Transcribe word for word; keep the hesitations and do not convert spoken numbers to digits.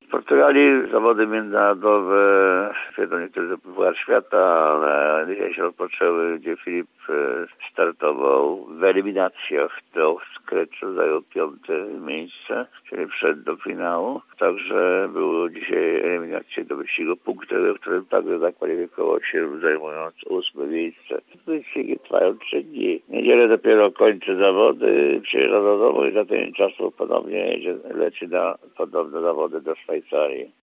W Portugalii zawody międzynarodowe wiedzą niektórzy Puchar Świata, ale dzisiaj się rozpoczęły, gdzie Filip startował w eliminacjach do skreczu, zajął piąte miejsce, czyli wszedł do finału. Także było dzisiaj eliminacje do wyścigu punktowy, w którym także zakwalifikował się, zajmując ósme miejsce. Wyścigi trwają trzy dni. W niedzielę dopiero kończy zawody, przyjeżdża do domu i za ten czas ponownie jedzie, leci na podobne zawody do Szwajcarii.